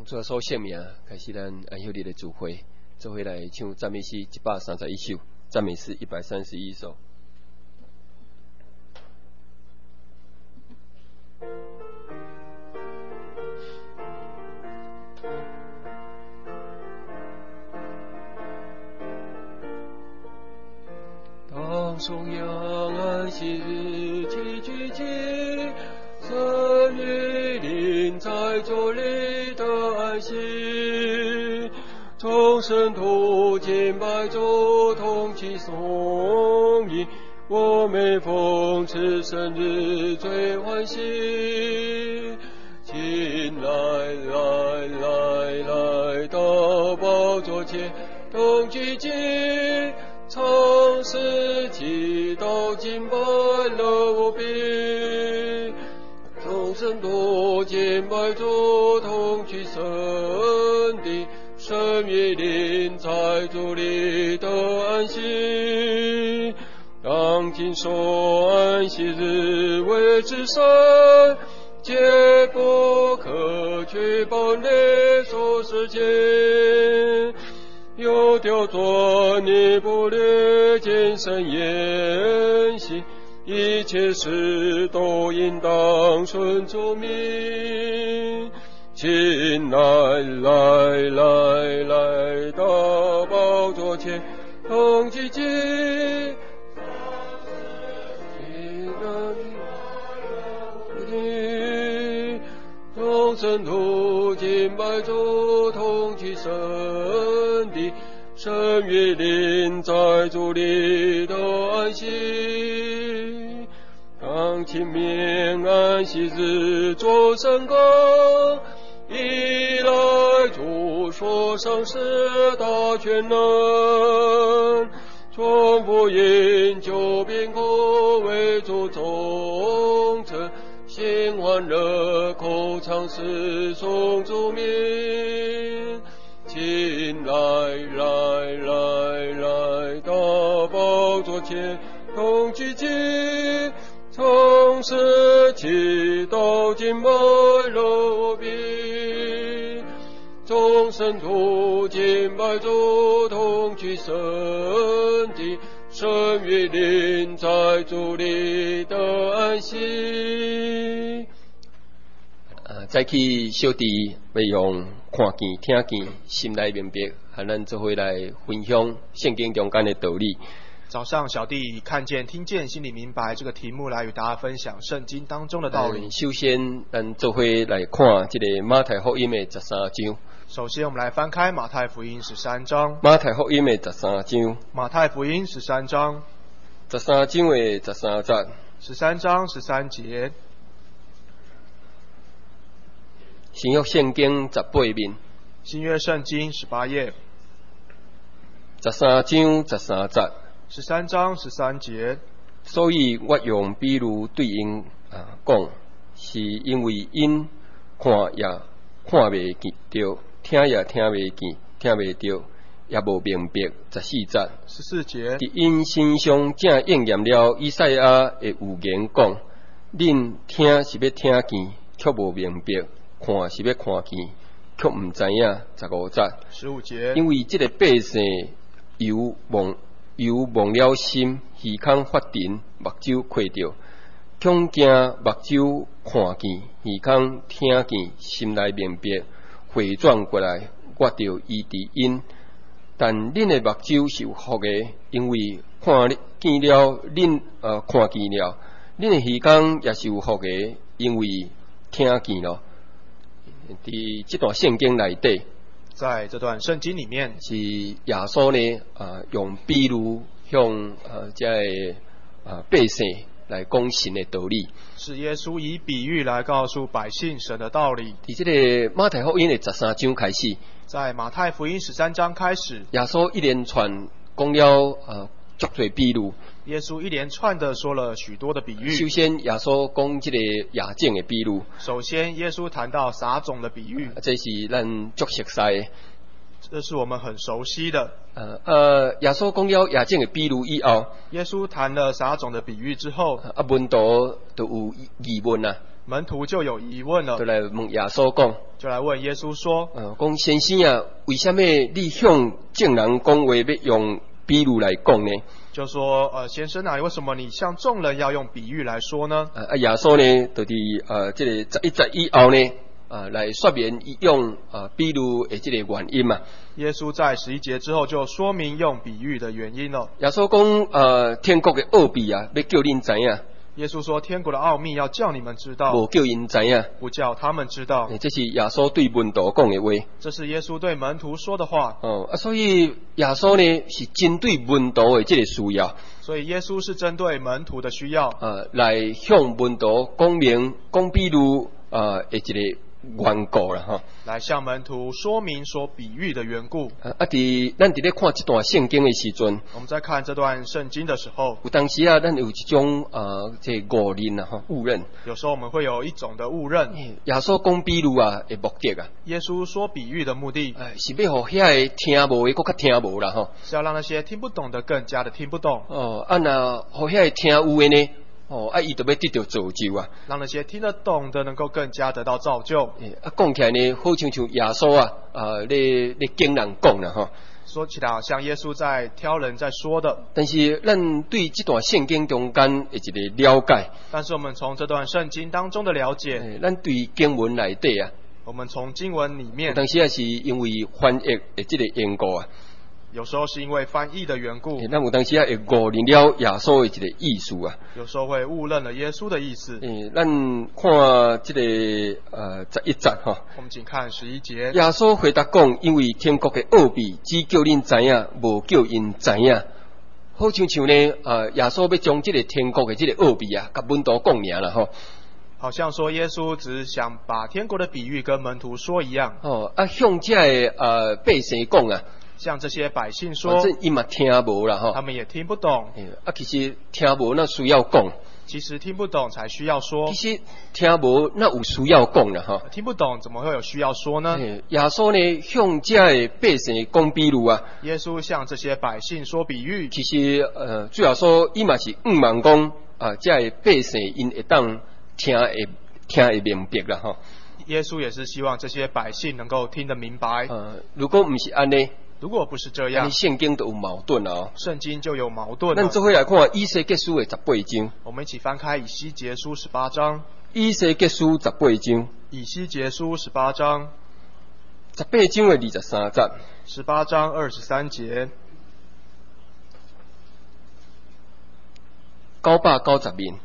主所赦免啊，开始咱安息日的聚会，做伙来唱赞美诗131首，赞美诗131首。当颂扬安息日期聚集，神与灵在这里的安息，众圣徒敬拜主，同齐颂吟，我每逢此生日最欢喜。请来到宝座前，同聚集，唱诗祈祷敬拜乐无比。众圣徒敬拜主，同去神的神与灵在主里的安息。当今说安息日为至圣，皆不可去帮列所事情。有条作逆不略见神言行，一切事都应当顺主命。请来到宝座前，同聚集，众圣徒敬拜主，同去神的神与灵在主里的安息。当清明安息日做圣工，一来主所赏识大全能，传福音救病苦，为主忠诚，心欢乐，口唱诗颂主名。请来到宝座前，同聚集，唱诗祈祷敬拜乐无比。众圣徒敬拜主，同去神的神与灵在主里的安息。再去小弟要用看见听见，心来明白，和咱做伙来分享圣经中间的道理。 早上小弟以看见听见心里明白这个题目来与大家分享圣经当中的道理。 首先咱做伙来看这个马太福音的13章。 首先我们来翻开马太福音13章。 马太福音的13章。 马太福音13章。 13章的13节。 13章13节。 新约圣经18面。 新约圣经18页。 13章13节。 13章13节。 所以我用比喻对因讲，是因为因看也看未见到，听也听未见，听未到，也无明白。14节。 14节。伫因身上正应验了以赛亚的预言讲：恁听是要听见，却无明白；看是要看见，却唔知影。15节。 15节。因为这个百姓有忘了心，耳孔发沉，目睭开着，恐惊目睭看见，耳孔听见，心来明白，回转过来，我就医治因。但恁的目睭是有福的，因为看见了，恁看见了；恁的耳孔也是有福的，因为听见了。伫这段圣经内底， 在这段圣经里面， 是耶稣呢用比喻向这百姓来讲神的道理。 是耶稣以比喻来告诉百姓神的道理。 伫这个马太福音的13章开始， 在马太福音13章开始， 耶稣一连串讲了足多比喻。 耶稣一连串的说了许多的比喻。 首先，耶稣讲这个亚种的比喻。 首先，耶稣谈到撒种的比喻。 这是咱足熟悉的。 这是我们很熟悉的。 耶稣讲了亚种的比喻以后， 耶稣谈了撒种的比喻之后， 门徒都有疑问啊。 门徒就有疑问了， 就来问耶稣讲， 就来问耶稣说： 讲先生啊，为什么你向众人讲话要用比喻来讲呢？ 就说先生啊，为什么你向众人要用比喻来说呢？ 耶稣呢，就伫这个11以后呢，来说明用比喻的这个原因嘛。 耶稣在11节之后就说明用比喻的原因了。 耶稣讲天国的奥秘啊，要叫恁知影。 耶稣说天国的奥秘要叫你们知道， 无叫因知影， 不叫他们知道。 这是耶稣对门徒讲的话。 这是耶稣对门徒说的话。 所以耶稣呢是针对门徒的这个需要。 所以耶稣是针对门徒的需要， 来向门徒讲明讲比喻的这个缘故啦， 来向门徒说明说比喻的缘故。 咱伫咧看这段圣经的时阵， 我们在看这段圣经的时候， 有当时啊，咱有一种这误认啊，误认。 有时候我们会有一种的误认。 耶稣讲比喻啊的目的啊， 耶稣说比喻的目的， 是要互遐个听无的，搁较听无啦， 是要让那些听不懂的更加的听不懂。 那互遐个听有的呢？伊就要得到造就啊， 让那些听得懂的能够更加得到造就。 讲起来呢，好像耶稣啊，咧经人讲啦， 说起来好像耶稣在挑人在说的。 但是咱对这段圣经中间的一个了解， 但是我们从这段圣经当中的了解， 咱对经文内底啊， 我们从经文里面， 但是也是因为翻译的这个缘故啊。 有时候是因为翻译的缘故， 咱有当时也会误认了耶稣的一个意思啊。 有时候会误认了耶稣的意思。 咱看这个11节哈。 我们请看11节。 耶稣回答讲：因为天国的奥秘，只叫恁知影，无叫因知影。好像呢，耶稣要将这个天国的这个奥秘啊，甲门徒讲尔啦吼。 好像说耶稣只想把天国的比喻跟门徒说一样。 向这个百姓讲啊。 向这些百姓说， 反正伊嘛听无啦， 他们也听不懂。 其实听无那需要讲。 其实听不懂才需要说。 其实听无那有需要讲啦， 听不懂怎么会有需要说呢？ 耶稣呢向这个百姓讲比喻啊。 耶稣向这些百姓说比喻。 其实主要说伊嘛是望讲这个百姓因会当听会明白啦， 耶稣也是希望这些百姓能够听得明白。 如果不是安尼， 如果不是这样， 圣经都有矛盾了。 圣经就有矛盾了。 咱做伙来看以西结书的18章。 我们一起翻开以西结书18章。 以西结书18章。 以西结书18章。 18章的23节。 18章23节。 990面。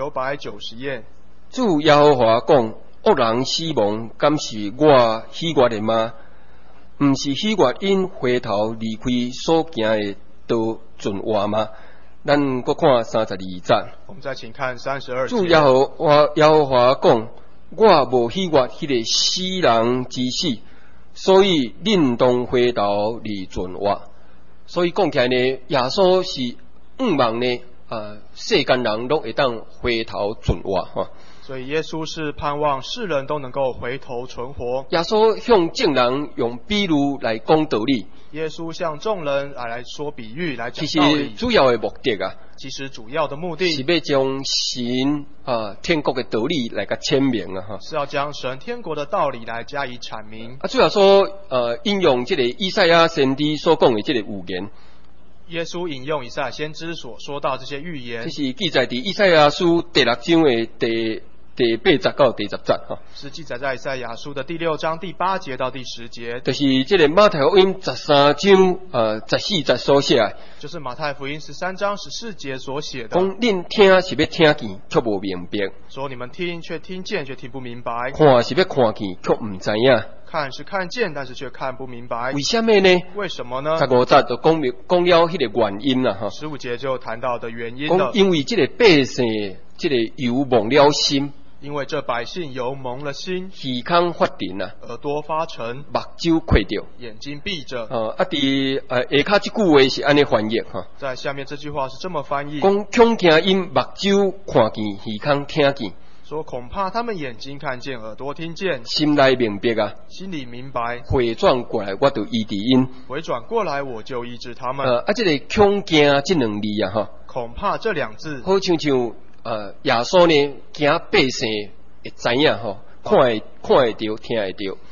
990页。 主耶和华讲：恶人死亡，敢是我喜悦的吗？毋是喜悦因回头离开所行的道尽活吗？咱搁看32节。 我们再请看32节。 主耶和华讲：我无喜悦迄个死人之死，所以恁当回头离尽活。所以讲起来呢，耶稣是望呢，世间人都会当回头尽活所以耶稣是盼望世人都能够回头存活。 耶稣向众人用比喻来讲道理。 耶稣向众人来说比喻，来讲道理。其实主要的目的啊， 其实主要的目的是要将神天国的道理来个阐明啊， 是要将神天国的道理来加以阐明。 主要说引用这个以赛亚先知所讲的这个预言。 耶稣引用以赛亚先知所说到这些预言， 这是记载在以赛亚书第6章的第8节到第10节是记载在以赛亚书的第6章第8节到第10节。 就是这个马太福音13章14节所写， 就是马太福音13章14节所写的。 讲恁听是要听见，却无明白； 说你们听却听见，却听不明白； 看是要看见，却唔知影。 看是看见，但是却看不明白。 为什么呢？ 为什么呢 ？15节就讲了迄个原因啦 ，15节就谈到的原因了。 因为这个百姓，这个油蒙了心。 因为这百姓油蒙了心， 耳孔发沉啊， 耳朵发沉， 目睭开着， 眼睛闭着。 伫下骹这句话是安尼翻译在下面这句话是这么翻译： 讲恐惊因目睭看见，耳孔听见。 说恐怕他们眼睛看见，耳朵听见， 心内明白啊， 心里明白， 回转过来我就医治因， 回转过来我就医治他们。 这个恐惊这两字啊恐怕这两字， 好像耶稣呢，惊百姓会知影看会着，听会着。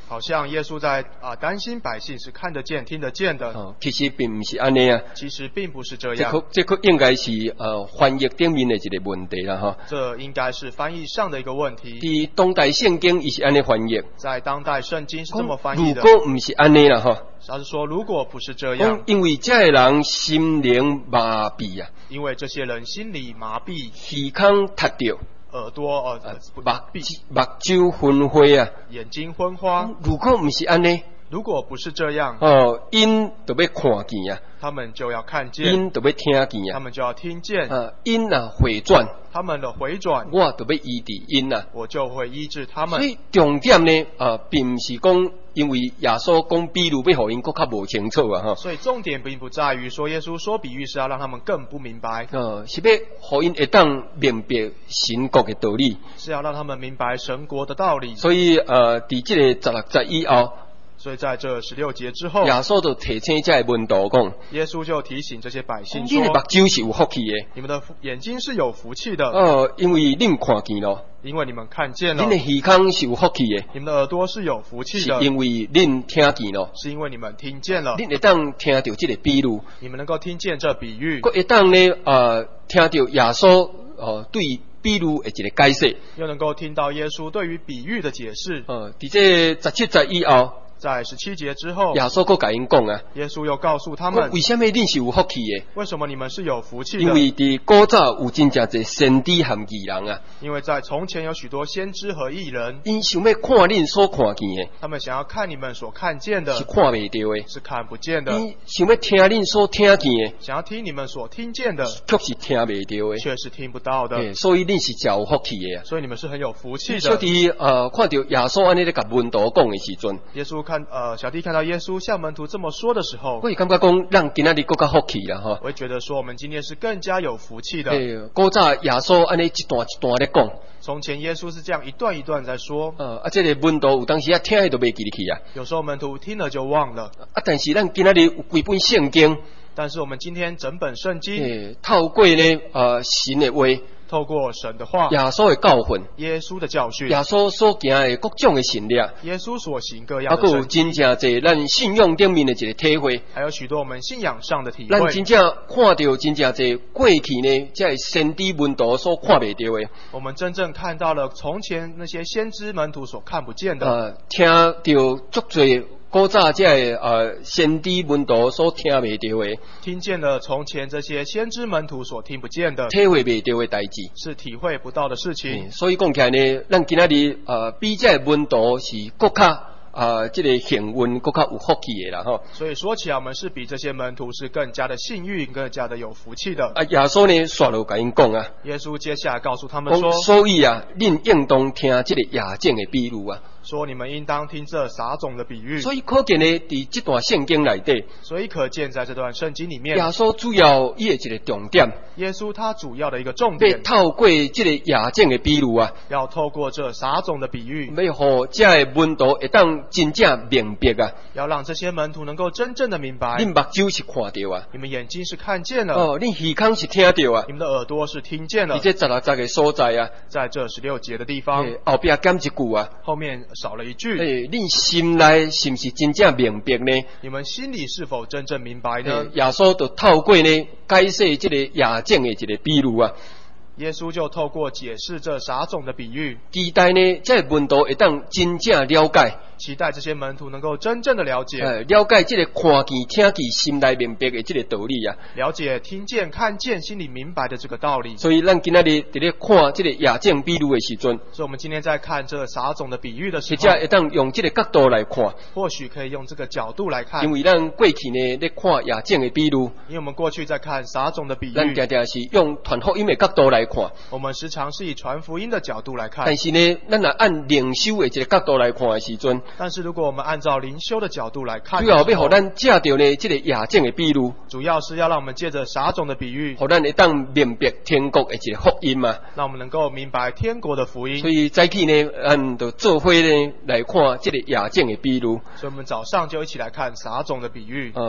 好像耶稣在担心百姓是看得见、听得见的。 其实并不是安尼啊。 其实并不是这样。 这个应该是翻译顶面的一个问题啦哈。 这应该是翻译上的一个问题。 伫当代圣经伊是安尼翻译。 在当代圣经是这么翻译的。 如果不是安尼啦哈。 他是说，如果不是这样， 因为这些人心灵麻痹啊。 因为这些人心里麻痹， 耳孔塌掉。 耳朵目睭昏花啊， 眼睛昏花。 如果不是安尼， 如果不是这样， 因就要看见啊， 他们就要看见； 因就要听见啊， 他们就要听见。 因回转， 他们的回转， 我就要医治因啊， 我就会医治他们。 所以重点呢，并不是讲。因为耶稣讲比喻要互因更较无清楚啊哈， 所以重点并不在于说耶稣说比喻是要让他们更不明白， 是要互因会当明白神国的道理， 是要让他们明白神国的道理。 所以伫这个16节以后。 所以在这16节之后， 耶稣就提醒这些门徒讲， 耶稣就提醒这些百姓说：“ 你的目睭是有福气的， 你们的眼睛是有福气的。 因为你们看见了， 因为你们看见了； 你的耳孔是有福气的， 你们的耳朵是有福气的， 是因为你们听见了， 是因为你们听见了。 你会当听到这个比喻， 你们能够听见这比喻， 会当呢听到耶稣对比喻的一个解释， 又能够听到耶稣对于比喻的解释。 伫这17节以后。 在17节之后， 耶稣佫甲因讲啊， 耶稣又告诉他们， 为什么你是有福气的？ 为什么你们是有福气的？ 因为伫古早有真正侪先知和义人啊。 因为在从前有许多先知和义人， 因想要看恁所看见的， 他们想要看你们所看见的， 是看袂到的， 是看不见的。 因想要听恁所听见的， 想要听你们所听见的， 却是听袂到的， 却是听不到的。 所以恁是真有福气的啊。 所以你们是很有福气的。 小弟看到耶稣安尼咧甲门徒讲的时阵， 耶稣小弟看到耶稣向门徒这么说的时候， 我会感觉讲，让今仔日更加福气啦哈。 我会觉得说，我们今天是更加有福气的。 古早耶稣安尼一段一段咧讲， 从前耶稣是这样一段一段在说。 这个门徒有当时听的都袂记得去啊。 有时候门徒听了就忘了。 但是咱今仔日有几本圣经， 但是我们今天整本圣经， 透过呢神的话。 透过神的话， 耶稣的教训， 耶稣的教训， 耶稣所行的各种的神力， 耶稣所行各样的神迹， 真正侪咱信仰顶面的一个体会， 还有许多我们信仰上的体会。 咱真正看到真正侪过去呢，这先知门徒所看袂到的， 我们真正看到了从前那些先知门徒所看不见的， 听到足侪。古早这先知门徒所听袂到的， 听见了从前这些先知门徒所听不见的， 体会袂到的代志， 是体会不到的事情。 所以讲起来呢，咱今仔日比这门徒是更加这个幸运，更加有福气的啦吼。 所以说起来，我们是比这些门徒是更加的幸运，更加的有福气的。 耶稣呢，刷落甲因讲啊， 耶稣接下来告诉他们说， 所以啊，恁应当听这个夜景的比喻啊。 说你们应当听这撒种的比喻。 所以可见呢，伫这段圣经内底， 所以可见在这段圣经里面， 耶稣主要伊的一个重点， 耶稣他主要的一个重点， 透过这个夜景的比喻啊， 要透过这撒种的比喻， 要互这个门徒会当真正明白啊， 要让这些门徒能够真正的明白。 恁目睭是看到啊， 你们眼睛是看见了， 恁耳孔是听到啊， 你们的耳朵是听见了。 在16节的所在啊， 在这16节的地方， 后边减一句啊， 后面少了一句。 恁心内是不是真正明白呢？ 你们心里是否真正明白呢？ 耶稣就透过呢解释这个夜景的一个比喻啊。 耶稣就透过解释这撒种的比喻， 期待呢，这门徒会当真正了解， 期待这些门徒能够真正的了解， 了解这个看见、听见、心内明白的这个道理啊， 了解、听见、看见、心里明白的这个道理。 所以，咱今仔日伫咧看这个夜景比喻的时阵， 所以我们今天在看这撒种的比喻的时候， 或者会当用这个角度来看， 或许可以用这个角度来看， 因为咱过去呢咧看夜景的比喻， 因为我们过去在看撒种的比喻， 咱常常是用传福音的角度来看， 我们时常是以传福音的角度来看， 但是呢，咱若按灵修的一个角度来看的时阵， 但是如果我们按照灵修的角度来看， 主要要互咱借着呢这个夜景的比喻， 主要是要让我们借着撒种的比喻， 互咱会当明白天国的一个福音嘛， 让我们能够明白天国的福音。 所以早起呢，就做伙呢来看这个夜景的比喻。 所以我们早上就一起来看撒种的比喻。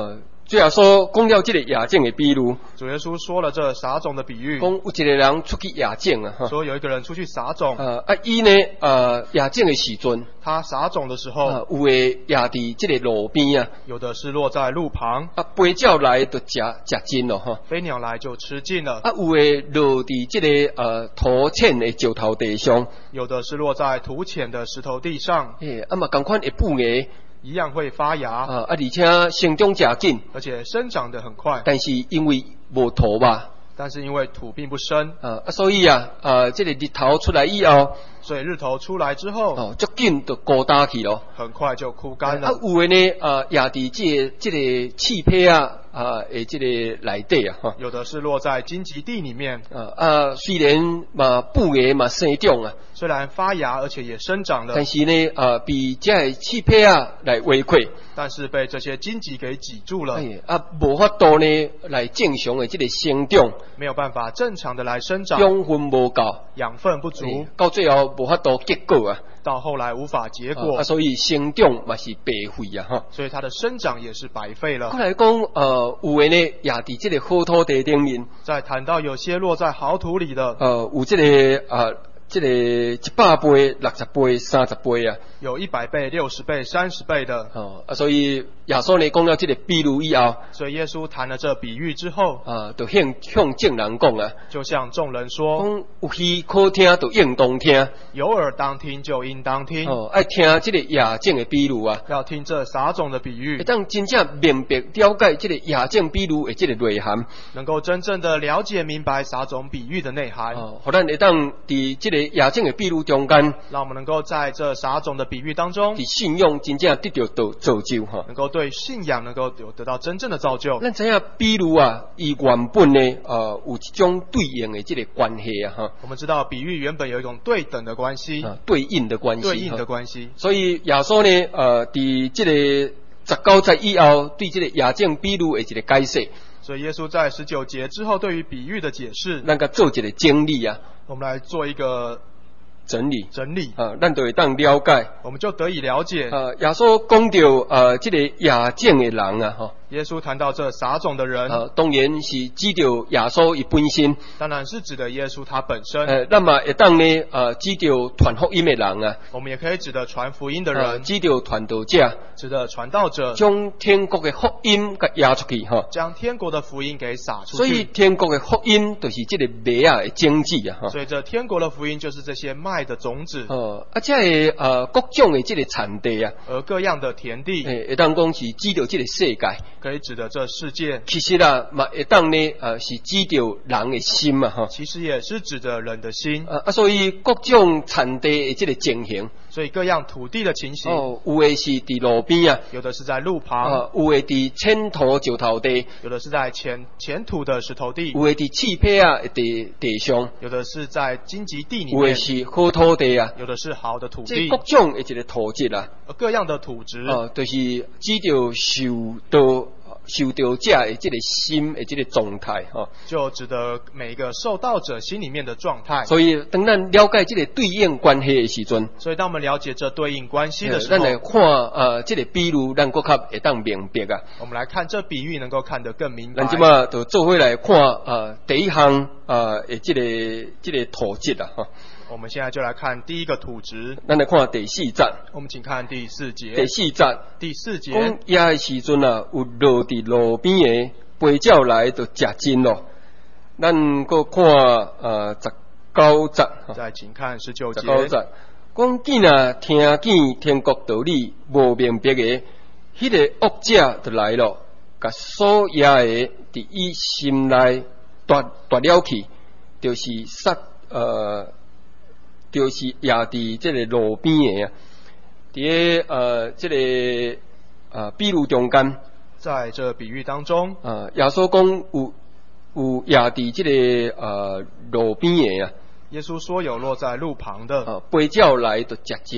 最后说讲了这个亚种的比喻， 主耶稣说了这撒种的比喻， 讲有一个人出去亚种啊，哈， 说有一个人出去撒种， 伊呢亚种的时阵， 他撒种的时候， 有的亚伫这个路边啊， 有的是落在路旁， 飞鸟来就食尽了哈， 飞鸟来就吃尽了， 有的落伫这个土浅的石头地上， 有的是落在土浅的石头地上， 嘛同款会布芽。 一样会发芽而且生长真紧， 而且生长得很快。 但是因为无土吧， 但是因为土并不深， 所以这个日头出来以后， 所以日头出来之后， 足紧就枯干去咯， 很快就枯干了。 有的呢，也伫这个气胚这个内底啊， 有的是落在荆棘地里面， 虽然布芽生长啊， 虽然发芽而且也生长了， 但是呢，被这气胚来围溃， 但是被这些荆棘给挤住了， 无法度呢来正常的这个生长， 没有办法正常的来生长， 养分无够， 养分不足， 到最后无法度结果啊。 到后来无法结果， 所以生长嘛是白费啊哈。 所以它的生长也是白费了。 过来讲，有的呢也伫这个好土地顶面。 再谈到有些落在好土里的， 有这个这个100倍、60倍、30倍啊， 有100倍、60倍、30倍的。 所以耶稣呢讲了这个比喻以后， 所以耶稣谈了这比喻之后， 就向众人讲啊， 就向众人说， 讲有耳可听就应当听， 有耳当听就应当听。 爱听这个亚种的比喻啊， 要听这撒种的比喻， 当真正明白了解这个亚种比喻的这个内涵， 能够真正的了解明白撒种比喻的内涵， 互咱会当伫这个亚种的比喻中间， 让我们能够在这撒种的比喻当中， 伫信仰真正得到造就哈， 能够对信仰能够有得到真正的造就。 咱知影比喻伊原本呢有一种对应的这个关系啊哈。 我们知道比喻原本有一种对等的关系， 对应的关系， 对应的关系。 所以耶稣呢伫这个19节以后，对这个亚种比喻的一个解释。 所以耶稣在19节之后对于比喻的解释， 咱个做一个整理啊， 我们来做一个整理咱就会当了解， 我们就得以了解。 耶稣讲到这个亚种的人啊，哈。 耶稣谈到这撒种的人， 当然是指着耶稣伊本身， 当然是指的耶稣他本身。 那么会当呢指着传福音的人啊， 我们也可以指的传福音的人， 指着传道者， 指的传道者， 将天国的福音给压出去哈， 将天国的福音给撒出去。 所以天国的福音就是这个麦啊的种子啊哈。 所以这天国的福音就是这些麦的种子。 这各种的这个产地啊， 而各样的田地， 会当讲是指着这个世界。 可以指的这世界， 其实嘛会当呢是指着人的心嘛哈， 其实也是指着人的心所以各种产地的这个情形， 所以各样土地的情形， 有的是伫路边啊， 有的是在路旁， 有的伫浅土石头地， 有的是在浅土的石头地， 有的伫气胚地上， 有的是在荆棘地里面， 有的是好土地啊， 有的是好的土地， 这各种的这个土质啊， 各样的土质就是指着受到者的这个心的这个状态就指得每一个受道者心里面的状态。 所以当咱了解这个对应关系的时阵， 所以当我们了解这对应关系的时候， 咱来看这个比喻，咱更较会当明白啊。 我们来看这比喻，能够看得更明白。 咱即马就做回来看第一项的这个土质啊哈。 我们现在就来看第一个土质。 咱来看第4节。 我们请看第4节。 第4节。 讲野的时阵有落伫路边的飞鸟来就食尽咯。咱搁看19节。 再请看19节。 19节。讲见听见天国道理无明白的，迄个恶者就来咯，甲所野的伫伊心内夺了去，就是就是也伫这个路边的啊，伫这个比喻中间， 在这比喻当中， 耶稣讲有也伫这个路边的啊。 耶稣说有落在路旁的， 飞鸟来就食尽咯。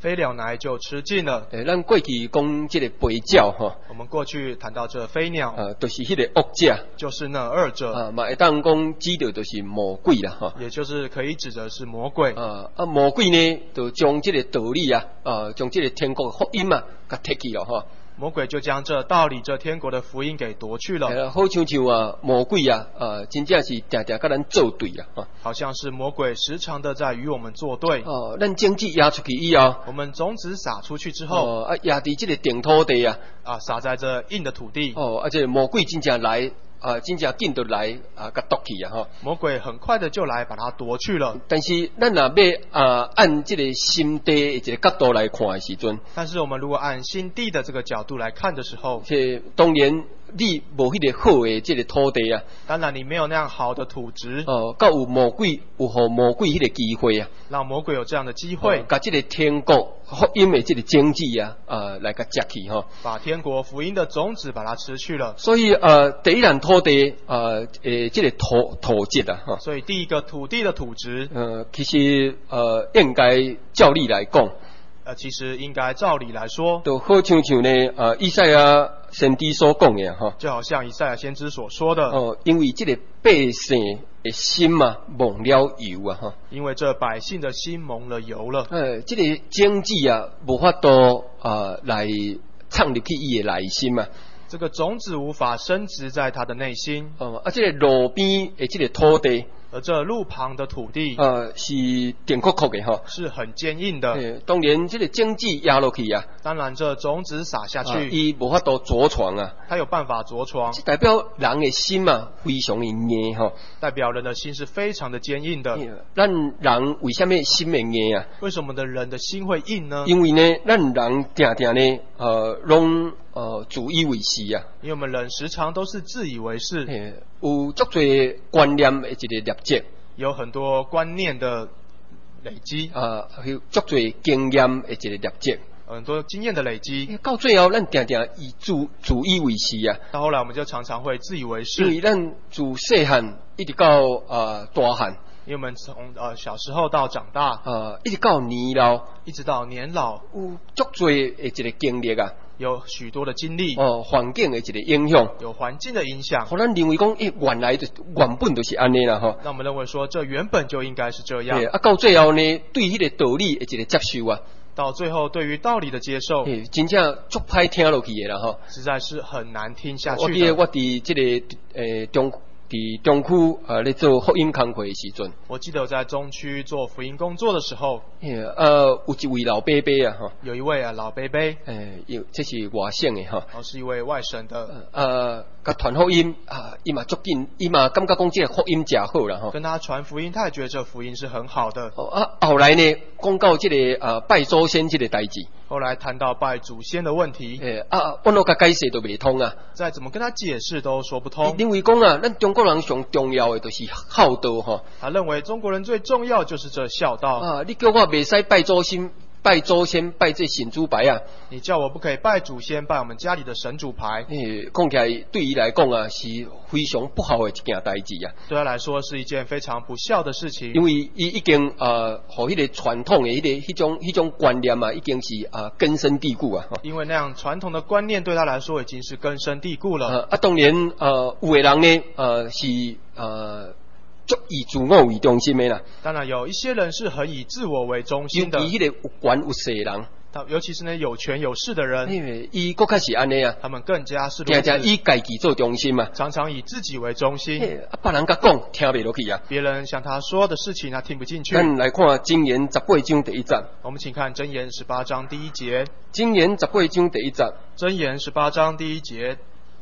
飞了来就吃尽了。 咱过去讲这个飞鸟吼， 我们过去谈到这飞鸟， 就是迄个恶者， 就是那二者， 嘛会当讲指着就是魔鬼啦，哈， 也就是可以指的是魔鬼。 魔鬼呢，就将这个道理啊，将这个天国福音啊，给摕去了哈。 魔鬼就将这道理、这天国的福音给夺去了。 好像魔鬼啊，真正是常常跟咱作对啊。 好像是魔鬼时常的在与我们作对。 咱种子压出去以后， 我们种子撒出去之后， 压在这个定土地啊， 撒在这硬的土地。 这魔鬼真正来。真正紧就来甲夺去啊！哈， 魔鬼很快的就来把它夺去了。 但是咱若要按这个心地一个角度来看的时阵， 但是我们如果按心地的这个角度来看的时候， 当然你无迄个好的这个土地啊， 当然你没有那样好的土质， 甲有魔鬼迄个机会啊， 让魔鬼有这样的机会， 甲这个天国福音的这个种子啊，来甲摘去哈， 把天国福音的种子把它吃去了。 所以第一样土地这个土质啊，哈， 所以第一个土地的土质， 其实应该照理来讲。 其实应该照理来说， 就好像呢，以赛亚先知所讲的哈， 就好像以赛亚先知所说的， 因为这个百姓的心嘛蒙了油啊哈， 因为这百姓的心蒙了油了， 这个种子啊无法度来藏入去伊的内心嘛， 这个种子无法深植在他的内心， 这个路边的这个土地。 而这路旁的土地， 是硬壳壳的哈， 是很坚硬的。 当然，这个种子压落去啊， 当然这种子撒下去， 伊无法度着床啊， 它有办法着床， 代表人的心嘛非常的硬哈， 代表人的心是非常的坚硬的。 咱人为什么心会硬啊？ 为什么我们的人的心会硬呢？ 因为呢，咱人常常呢，拢自以为是啊， 因为我们人时常都是自以为是， 有足多观念的一个累积， 有很多观念的累积， 有足多经验的一个累积， 很多经验的累积。 到最后，咱常常自以为是啊。 到后来，我们就常常会自以为是， 因为咱自细汉一直到大汉。 因为我们从小时候到长大， 一直到年老， 一直到年老， 有足多的一个经历啊， 有许多的经历， 环境的一个影响， 有环境的影响， 互咱认为讲，原本就是安尼啦吼。 那我们认为说，这原本就应该是这样。 到最后呢，对迄个道理的一个接受啊， 到最后对于道理的接受， 真正足歹听落去的啦吼， 实在是很难听下去的。 我伫这个中区咧做福音工会的时阵， 我记得我在中区做福音工作的时候， 有一位老伯伯啊，哈， 有一位老伯伯， 这是外省的哈， 是一位外省的， 甲传福音伊嘛足紧，伊嘛感觉讲这个福音真好啦哈， 跟他传福音，他也觉得这福音是很好的。 后来呢，讲到这个拜祖先这个代志， 后来谈到拜祖先的问题， 我那个解释都未通啊， 再怎么跟他解释都说不通。 因为讲咱中国人上重要的就是孝道哈。 他认为中国人最重要就是这孝道。 你叫我袂使拜祖先，拜这神主牌啊！ 你叫我不可以拜祖先，拜我们家里的神主牌。 讲起来对伊来讲啊，是非常不好的一件代志啊。 对他来说是一件非常不孝的事情。 因为伊已经和迄个传统的迄种观念啊，已经是根深蒂固啊。 因为那样传统的观念对他来说已经是根深蒂固了。 当然有的人呢是足以自我为中心的啦。 当然有一些人是很以自我为中心的。 尤其迄个有权有势的人。 尤其是那有权有势的人， 伊更加是安尼啊， 他们更加是如此， 常常以家己做中心嘛， 常常以自己为中心。 别人甲讲听袂落去啊， 别人向他说的事情他听不进去。 咱来看箴言18章第1节， 我们请看箴言18章第1节。 箴言18章第1节， 箴言18章第1节。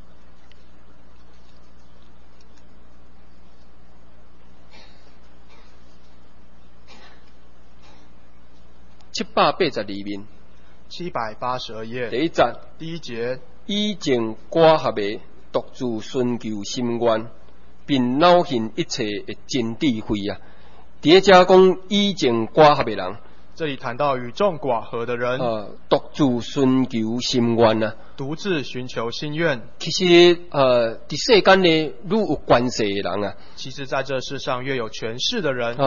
782面 ，782页， 第1节， 第1节， 以情寡合的独自寻求心愿，并脑现一切的真智慧啊！第一家讲以情寡合的人， 这里谈到与众寡合的人， 独自寻求心愿啊， 独自寻求心愿。 其实伫世间呢，愈有权势的人啊， 其实在这世上越有权势的人，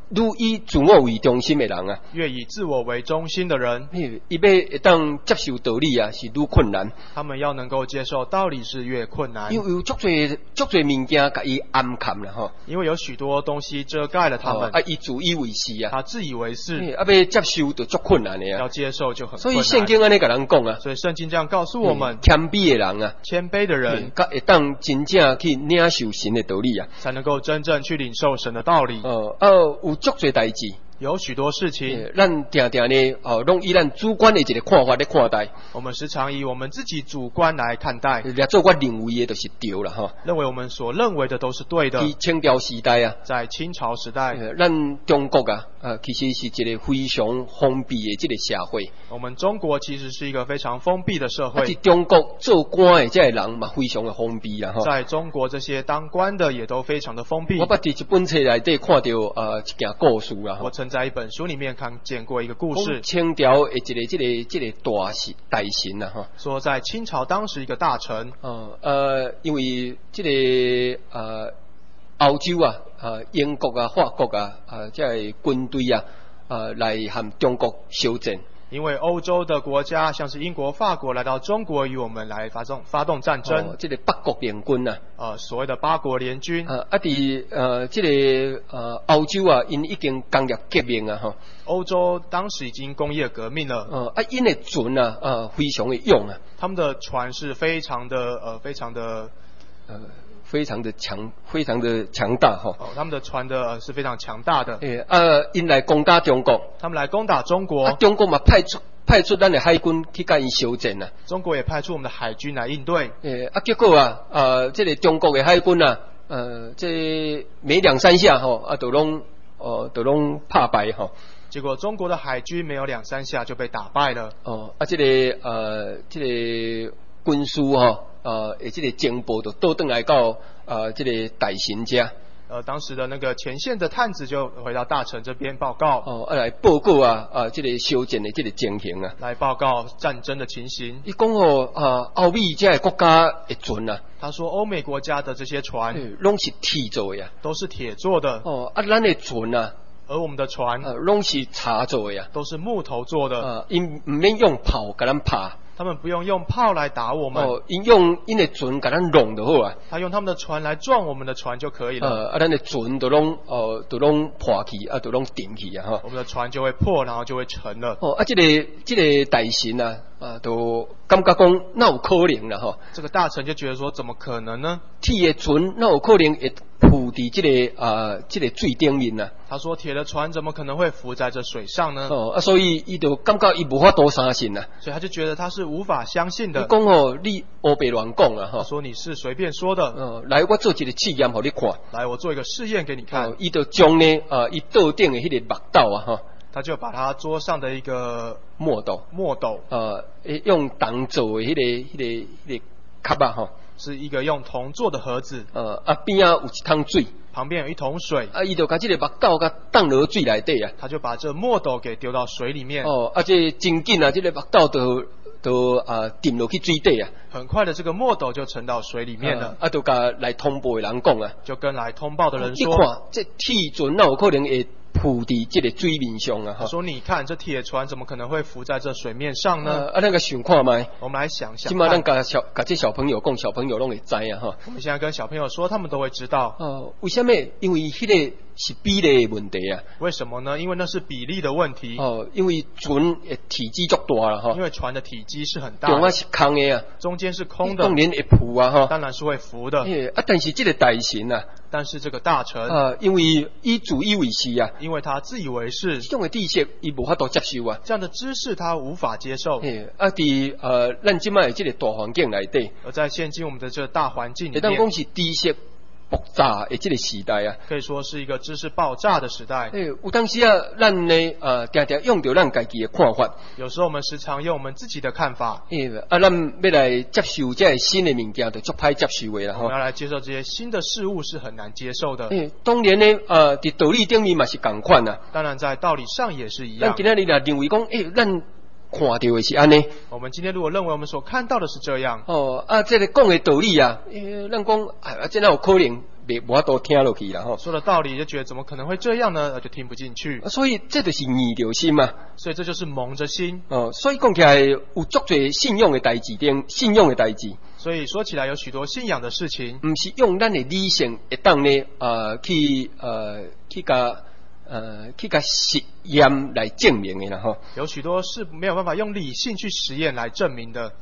愈以自我为中心的人啊， 越以自我为中心的人， 伊要当接受道理啊，是愈困难。 他们要能够接受道理是越困难， 因为有足多物件甲伊暗藏啦吼。 因为有许多东西遮盖了他们。 伊自以为是啊， 他自以为是， 要接受就足困难的啊。 要接受就很困难。 所以圣经安尼甲人讲啊， 所以圣经这样告诉我们， 谦卑的人啊， 谦卑的人， 会当真正去领受神的道理啊， 才能够真正去领受神的道理。 有足多代志。 有许多事情， 咱常常呢，拢以咱主观的一个看法来看待。 我们时常以我们自己主观来看待， 做我认为的就是对了哈。 认为我们所认为的都是对的。 在清朝时代啊， 在清朝时代， 咱中国啊，其实是一个非常封闭的这个社会。 我们中国其实是一个非常封闭的社会。 在中国做官的这些人嘛，非常的封闭啦哈。 在中国这些当官的也都非常的封闭。 我捌伫一本册内底看到一件故事啦。 我曾在一本书里面看见过一个故事， 清朝的这个大臣啊哈， 说在清朝当时一个大臣， 因为这个欧洲啊，英国啊、法国啊，这军队啊，来和中国休战。 因为欧洲的国家，像是英国、法国来到中国，与我们来发动战争。 这个八国联军啊， 所谓的八国联军。 这个欧洲啊，因已经工业革命啊，哈。 欧洲当时已经工业革命了。 因的船啊，非常的勇啊。 他们的船是非常的强大哈。他们的船是非常强大的。 因来攻打中国。 他们来攻打中国。 中国嘛派出咱的海军去跟伊休战啊。 中国也派出我们的海军来应对。 结果啊，这个中国的海军啊，这没2-3下哈，都拢怕败哈。 结果中国的海军没有2-3下就被打败了。 这个军师哈。这个情报就倒转来到这个大臣家。 当时的那个前线的探子就回到大臣这边报告。 来报告这个休战的这个情形啊。 来报告战争的情形。 伊讲欧美这个国家的船啊。 他说欧美国家的这些船， 拢是铁做的呀。 都是铁做的。 咱的船啊。 而我们的船， 拢是茶做的呀。 都是木头做的。 因唔免用炮给咱拍。 他们不用用炮来打我们。 因的船给咱弄就好啊。 他用他们的船来撞我们的船就可以了。 咱的船都拢破去，都拢顶去啊哈。我们的船就会破，然后就会沉了。 这个大臣啊，都感觉讲哪有可能啦哈。 这个大臣就觉得说，怎么可能呢？ 铁的船哪有可能会浮在这个水顶面啊？ 他说铁的船怎么可能会浮在这水上呢？ 所以伊就感觉伊无法度相信啊。 所以他就觉得他是无法相信的。 你讲你黑白乱讲啊哈。 他说你是随便说的。 来我做一个试验给你看。 来我做一个试验给你看。 伊就将呢伊桌顶的迄个木斗啊哈。 他就把他桌上的一个墨斗，用铜做的迄个壳啊哈。 是一个用铜做的盒子。 边有一桶水。 旁边有一桶水。 伊就把这个木斗给放落水内底啊。 他就把这墨斗给丢到水里面。 这真紧啊，这个木斗都沉落去水底啊。 很快的，这个墨斗就沉到水里面了。 就跟来通报的人讲啊。 就跟来通报的人说。 你看，这铁船哪有可能会浮在这个水面上啊？ 他说：“你看，这铁船怎么可能会浮在这水面上呢？” 那个想看麦。 我们来想想。 起码咱甲这小朋友讲，小朋友拢会知啊哈。 我们现在跟小朋友说，他们都会知道。 为什么？因为迄个是比例的问题啊。 为什么呢？因为那是比例的问题。 因为船的体积足大了哈。 因为船的体积是很大的。 中间是空的啊。 中间是空的。 当然会浮啊哈。 当然是会浮的。 但是这个大臣啊。 但是这个大臣。 因为伊自以为是啊。 因为他自以为是。 这种的知识伊无法度接受啊。 这样的知识他无法接受。 咱即摆这个大环境内底。 而在现今我们的这个大环境里面。 当讲是知识爆炸的这个时代啊。 可以说是一个知识爆炸的时代。 有当时啊，咱呢常常用到咱家己的看法。 有时候我们时常用我们自己的看法。 咱要来接受这些新的物件，就足歹接受的啦。 我们要来接受这些新的事物是很难接受的。 当然呢，在道理顶面嘛是同款啊。 当然在道理上也是一样。 咱今仔日若认为讲，咱看到的是安尼。 我们今天如果认为我们所看到的是这样。 这个讲的道理啊，咱讲这哪有可能？ 无法度听落去啦吼。 说了道理就觉得怎么可能会这样呢？就听不进去。 所以这就是硬着心嘛。 所以这就是蒙着心。 所以讲起来有足多信仰的代志，信仰的代志。 所以说起来有许多信仰的事情， 唔是用咱的理性会当呢去实验来证明的啦吼。 有许多是没有办法用理性去实验来证明的。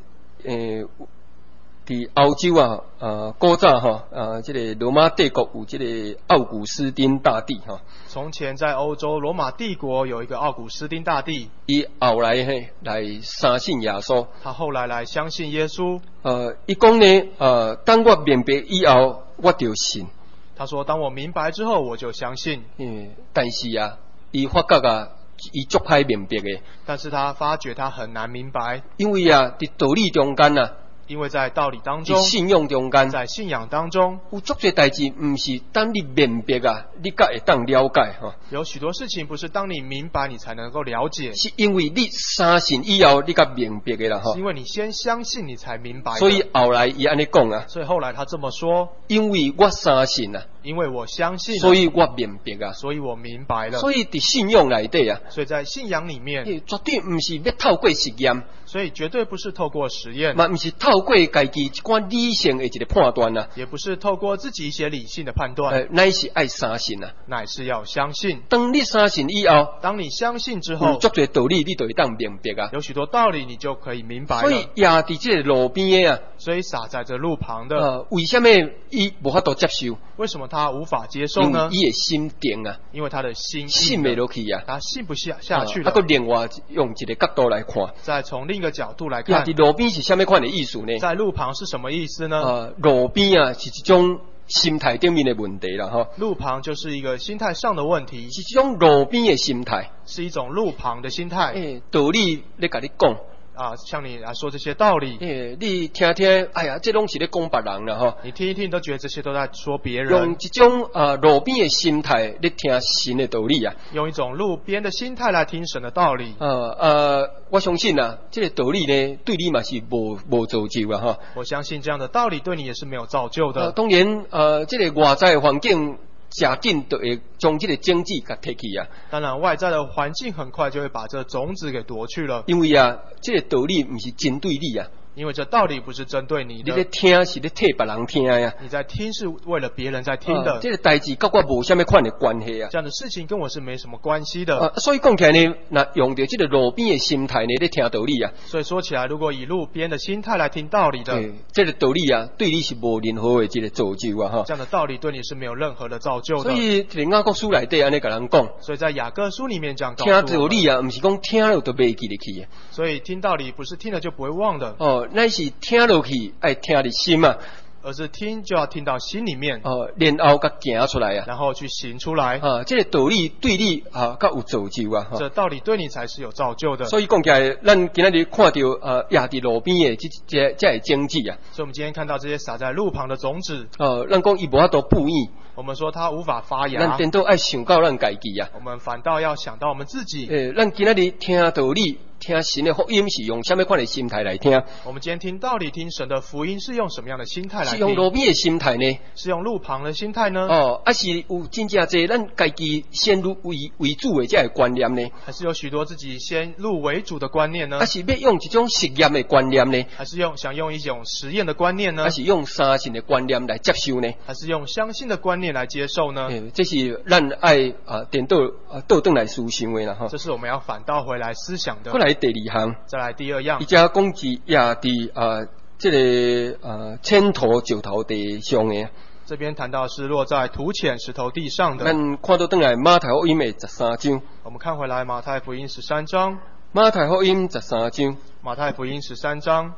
伫欧洲古早这个罗马帝国有这个奥古斯丁大帝从前在欧洲罗马帝国有一个奥古斯丁大帝， 伊后来来相信耶稣。 他后来来相信耶稣。 伊讲呢当我明白以后，我就信。 他说当我明白之后我就相信。 但是伊发觉伊足歹明白的。 但是他发觉他很难明白， 因为伫道理中间因为在道理当中， 信仰中间， 在信仰当中， 有足多代志，唔是当你明白你才会当了解有许多事情不是当你明白你才能够了解， 是因为你相信以后你才明白的啦是因为你先相信你才明白的。 所以后来伊安尼讲所以后来他这么说， 因为我相信因为我相信所以我明白所以我明白了。 所以伫信仰内底所以在信仰里面， 绝对唔是要透过实验， 所以绝对不是透过实验， 嘛唔是透过家己一寡理性的一个判断也不是透过自己一些理性的判断， 乃是爱相信乃是要相信。 当你相信以后， 当你相信之后， 有足多道理你就会当明白有许多道理你就可以明白了。 所以也伫这个路边的所以撒在这路旁的为什么伊无法度接受？ 为什么他无法接受呢？ 因为伊的心定因为他的心信不落去他信不下去了。 还另外用一个角度来看， 再从另一个角度来看， 伫路边是什么款的意思呢？ 在路旁是什么意思呢？ 路边是一种心态顶面的问题啦路旁就是一个心态上的问题， 是一种路边的心态， 是一种路旁的心态。 道理咧甲你讲。 像你来说这些道理， 你听听，哎呀，这拢是咧讲别人啦你听一听，都觉得这些都在说别人。 用一种路边的心态咧听神的道理用一种路边的心态来听神的道理。 我相信这个道理呢，对你嘛是无造就我相信这样的道理对你也是没有造就的。 当然，这个外在环境。假定就会将这个种子给摕去当然外在的环境很快就会把这种子给夺去了。 因为这个道理不是针对你因为这道理不是针对你的。 你在听是在替别人听你在听是为了别人在听的。 这个代志跟我无什么款的关系这样的事情跟我是没什么关系的。 所以讲起来呢，那用到这个路边的心态呢，在听道理所以说起来，如果以路边的心态来听道理的， 这个道理对你是无任何的这个造就这样的道理对你是没有任何的造就的。 所以在雅各书内底安尼甲人讲， 所以在雅各书里面这样告诉我们， 听道理不是讲听了就袂记得去所以听道理不是听了就不会忘的。 乃是听落去爱听的心而是听就要听到心里面然后甲行出来然后去行出来这个道理对你较有造就这道理对你才是有造就的。 所以讲起来，咱今日看到压伫路边的这个种子所以我们今天看到这些撒在路旁的种子咱讲伊无法度布衣， 我们说它无法发芽， 咱颠倒爱想到咱家己我们反倒要想到我们自己。 咱今日听道理。听神的福音是用什么款的心态来听？ 我们今天听道理、听神的福音是用什么样的心态来听？ 是用路边的心态呢？ 是用路旁的心态呢？ 还是有真正侪咱家己先入为主的这个观念呢？ 还是有许多自己先入为主的观念呢？ 还是要用一种实验的观念呢？ 还是想用一种实验的观念呢？ 还是用相信的观念来接受呢？ 还是用相信的观念来接受呢？ 这是咱爱颠倒倒转来思想的啦这是我们要反倒回来思想的。 过来第二项。 再来第二样， 伊家讲是也伫这个浅土石头地上的。 这边谈到是落在土浅石头地上的。 咱看到转来马太福音的13章。 我们看回来马太福音13章。 马太福音13章。 马太福音13章。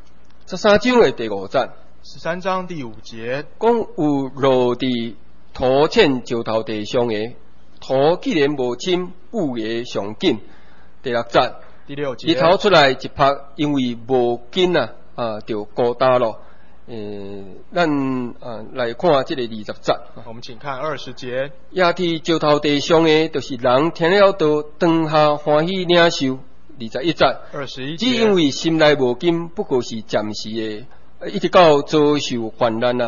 13章的第5节。 13章第5节。 讲有落伫土浅石头地上的，土既然无深，富也上紧。第6节。 第6节， 日头出来一拍，因为无紧就孤单了。咱来看这个20节。 我们请看20节。 也伫石头地上的，就是人听了道，当下欢喜领受。21节。 21节。 只因为心内无紧，不过是暂时的，一直到遭受患难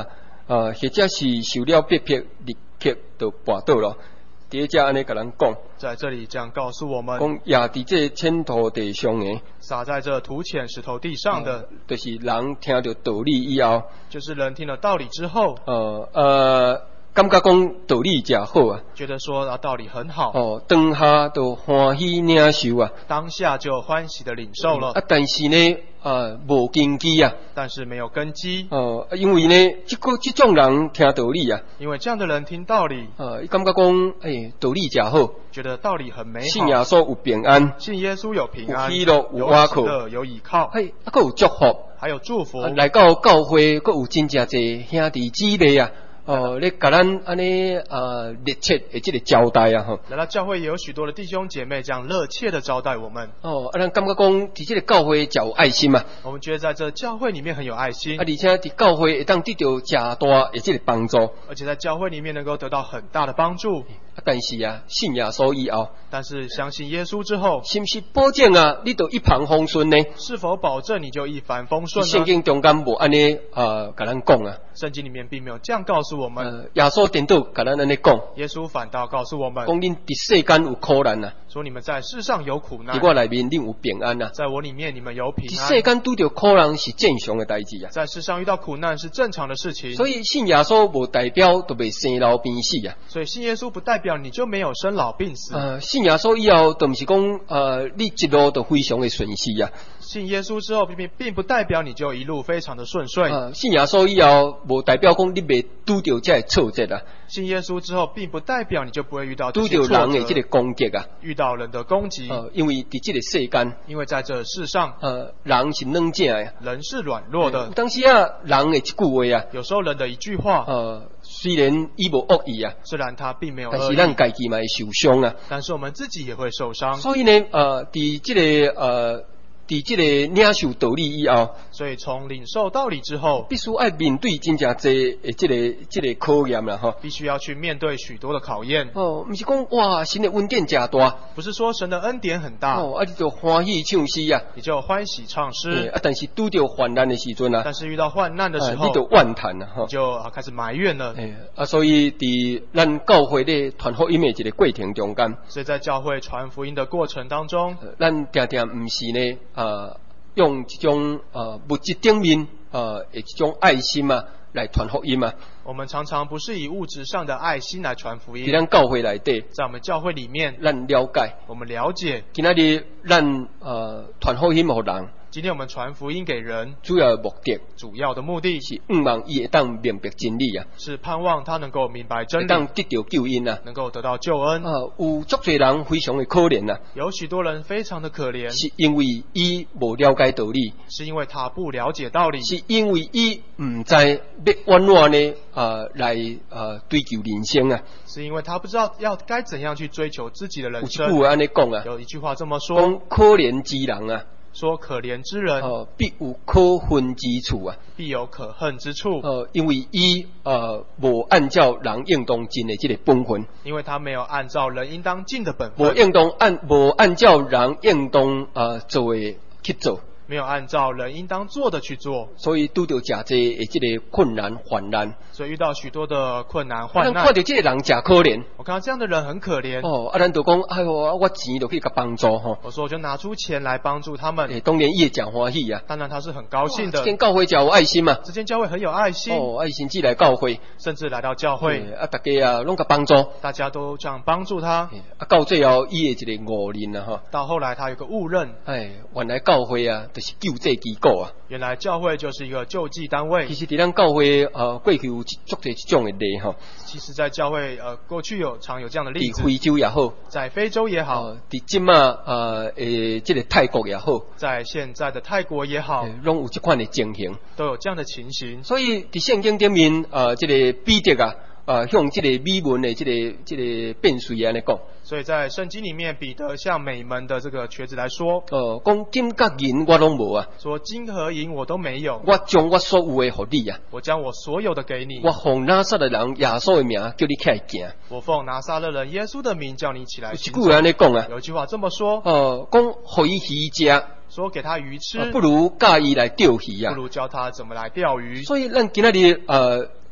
或者是受了逼迫，立刻就跋倒咯。第一只安尼甲咱讲， 在这里这样告诉我们， 讲也伫这浅土地上诶， 撒在这土浅石头地上的， 就是人听着道理以后， 就是人听了道理之后， 感觉讲道理真好啊， 觉得说道理很好， 当下就欢喜领受啊， 当下就欢喜的领受了。 但是呢，无根基啊， 但是没有根基。 因为呢，这种人听道理啊， 因为这样的人听道理， 感觉讲，道理真好， 觉得道理很美好。 信耶稣有平安， 信耶稣有平安， 有喜乐，有倚靠， 有倚靠， 还有祝福， 还有祝福。 来到教会，佫有真正侪兄弟姊妹啊。你甲咱安尼热切的这个交代啊， 来到教会也有许多的弟兄姐妹这样热切的招待我们。 咱感觉讲伫这个教会真有爱心啊。 我们觉得在这教会里面很有爱心， 而且伫教会会当得到真大的这个帮助。 而且在教会里面能够得到很大的帮助。 但是啊，信耶稣以后， 但是相信耶稣之后， 是不是保证啊？你就一帆风顺呢？ 是否保证你就一帆风顺呢？ 圣经中间无安尼甲咱讲啊。 圣经里面并没有这样告诉我们。 耶稣颠倒甲咱安尼讲。 耶稣反倒告诉我们， 讲恁伫世间有苦难啊， 说你们在世上有苦难， 伫我内面恁有平安啊。 在我里面你们有平安。 伫世间拄着苦难是正常的代志啊。 在世上遇到苦难是正常的事情。 所以信耶稣无代表就袂生老病死啊。 所以信耶稣不代表你就没有生老病死。 信耶稣以后，就不是讲你一路都非常的顺遂啊。 信耶稣之后，并不代表你就一路非常的顺遂。 信耶稣以后，无代表讲你袂拄着这个挫折啊。 信耶稣之后，并不代表你就不会遇到拄着人的这个攻击啊。 遇到人的攻击。 因为伫这个世间， 因为在这世上， 人是软正的， 人是软弱的。 当时啊，人的一句话啊， 有时候人的一句话， 虽然伊无恶意啊， 虽然他并没有恶意， 但是咱家己嘛会受伤啊。 但是我们自己也会受伤。 所以呢，伫这个领受道理以后， 所以从领受道理之后， 必须要面对真正侪这个考验啦，哈。 必须要去面对许多的考验。 不是讲哇，神的恩典真大， 不是说神的恩典很大， 你就欢喜唱诗啊， 你就欢喜唱诗。 但是拄着患难的时阵啊， 但是遇到患难的时候， 你就怨叹啊， 你就开始埋怨了。 所以伫咱教会咧传福音的一个过程中间， 所以在教会传福音的过程当中， 咱常常唔是呢用这种物质顶面这种爱心啊来传福音啊。 我们常常不是以物质上的爱心来传福音。 在咱教会内底， 在我们教会里面， 咱了解， 我们了解， 今仔日咱传福音互人。 今天我们传福音给人， 主要的目的是望伊会当明白真理啊， 是盼望他能够明白真理， 当得到救恩啊， 能够得到救恩。 有足侪人非常的可怜啊， 有许多人非常的可怜， 是因为伊无了解道理， 是因为他不了解道理， 是因为伊唔知要安怎呢来追求人生啊， 是因为他不知道该怎样去追求自己的人生。 有一句安尼讲啊， 有一句话这么说， 讲可怜之人啊。 说可怜之人， 必有可恨之处啊！ 必有可恨之处。 因为伊无按照人应当尽的这个本分， 因为他没有按照人应当尽的本分， 无按照人应当做的去做。 没有按照人应当做的去做， 所以拄到真侪的这个困难患难， 所以遇到许多的困难患难。 看到这个人真可怜， 我看到这样的人很可怜。 咱就讲，哎呦，我钱就可以给帮助吼。 我说我就拿出钱来帮助他们。 当然伊也真欢喜啊， 当然他是很高兴的。 这间教会真有爱心嘛， 这间教会很有爱心。 爱心至来教会， 甚至来到教会， 大家拢给帮助， 大家都这样帮助他。 到最后伊的一个误认啊，哈。 到后来他有个误认， 原来教会啊，就是救济机构啊。 原来教会就是一个救济单位。 其实伫咱教会过去有足侪这种的例哈。 其实，在教会过去常有这样的例子。 在非洲也好， 在非洲也好， 伫今嘛这个泰国也好， 在现在的泰国也好， 拢有这款的情形， 都有这样的情形。 所以伫圣经顶面这个彼得啊，向这个美门的这个变水安尼讲。 所以在圣经里面，彼得向美门的这个瘸子来说， 讲金甲银我拢无啊， 说金和银我都没有， 我将我所有的给你啊， 我将我所有的给你， 我奉拿撒勒人耶稣的名叫你起来行， 我奉拿撒勒人耶稣的名叫你起来行。 有一句安尼讲啊， 有一句话这么说， 讲互伊鱼食， 说给他鱼吃， 不如教伊来钓鱼啊， 不如教他怎么来钓鱼。 所以咱今仔日伫